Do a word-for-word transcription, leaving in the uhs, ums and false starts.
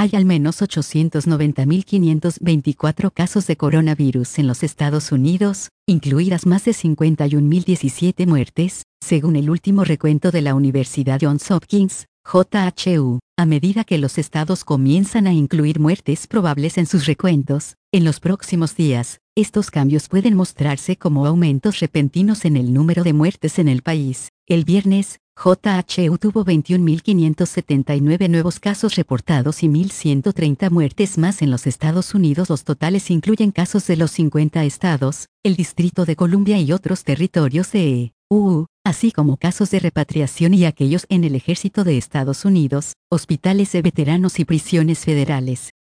Hay al menos ochocientos noventa mil quinientos veinticuatro casos de coronavirus en los Estados Unidos, incluidas más de cincuenta y un mil diecisiete muertes, según el último recuento de la Universidad Johns Hopkins, J H U. A medida que los estados comienzan a incluir muertes probables en sus recuentos, en los próximos días, estos cambios pueden mostrarse como aumentos repentinos en el número de muertes en el país. El viernes, J H U tuvo veintiún mil quinientos setenta y nueve nuevos casos reportados y mil ciento treinta muertes más en los Estados Unidos. Los totales incluyen casos de los cincuenta estados, el Distrito de Columbia y otros territorios de E U, así como casos de repatriación y aquellos en el Ejército de Estados Unidos, hospitales de veteranos y prisiones federales.